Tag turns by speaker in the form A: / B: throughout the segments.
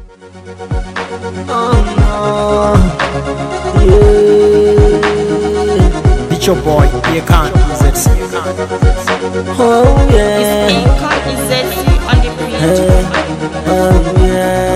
A: Oh no, yeah.
B: It's your boy, Akon EZC.
A: Oh yeah.
C: It's Akon EZC on the beat.
A: Oh yeah.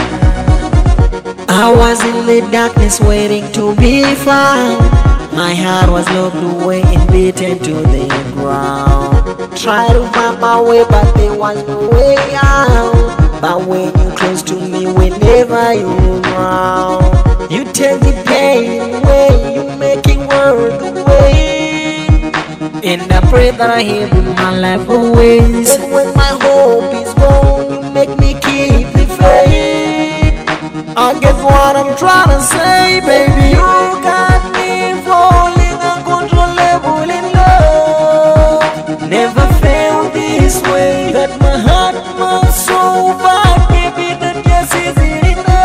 A: I was in the darkness waiting to be found. My heart was locked away and beaten to the ground. Tried to find my way, but there was no way out. But when you close to me, whenever you're around, you take the pain away, you make it worth the wait. And I pray that I hear in my life always. And when my hope is gone, you make me keep the faith. I guess what I'm trying to say, baby, you got me falling uncontrollable in love. Never felt this way, that my heart must so bad, baby, that just isn't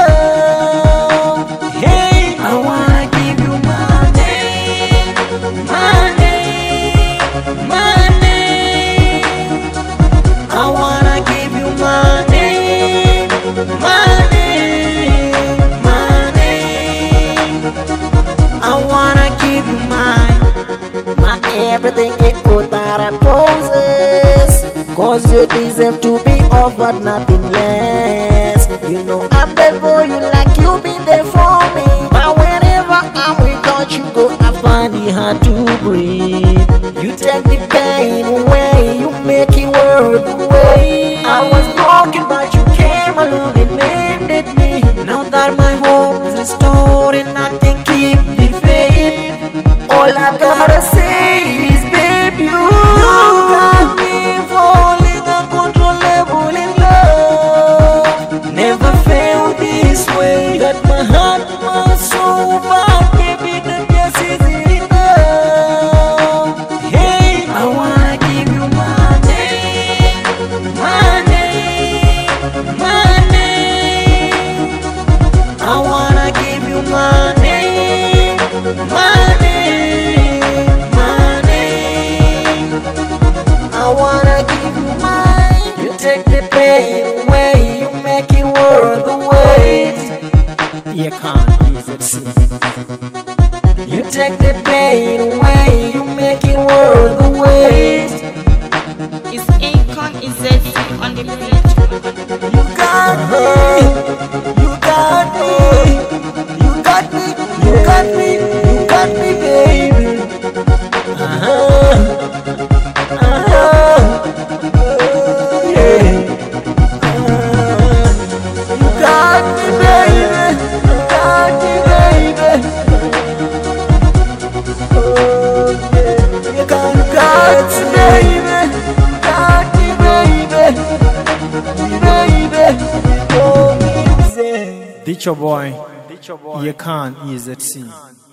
A: enough. Hey, I wanna give you my name, my name, my name. I wanna give you my name, my name, my name. I wanna give you my everything, without a poses. Cause you deserve to be offered nothing less. You know I'm there for you like you been there for me. But whenever I'm without you, go, I find it hard to breathe. You take the pain away, you make it worth the wait. I was broken but you came along and mended me. Now that my hope is restored and I can keep the faith, all I gotta say is, baby, you got me falling uncontrollable in love. Never felt this way, that my heart was so bad, baby, that just isn't enough. Hey, I wanna give you my name, my name, my name. I wanna give you my name, my name, my name. I wanna give you mine. You take the pain away, you make it worth the wait.
B: Akon EZC.
A: You take the pain away, you make it worth the wait.
C: It's Akon EZC on the beat.
A: You got me, you got me, you got me, you got me, you got me, baby. Yeah. You got me, baby. You got me, baby. Oh yeah. You got me, baby. You got me, baby. Baby, oh,
B: It's your boy, Akon EZC.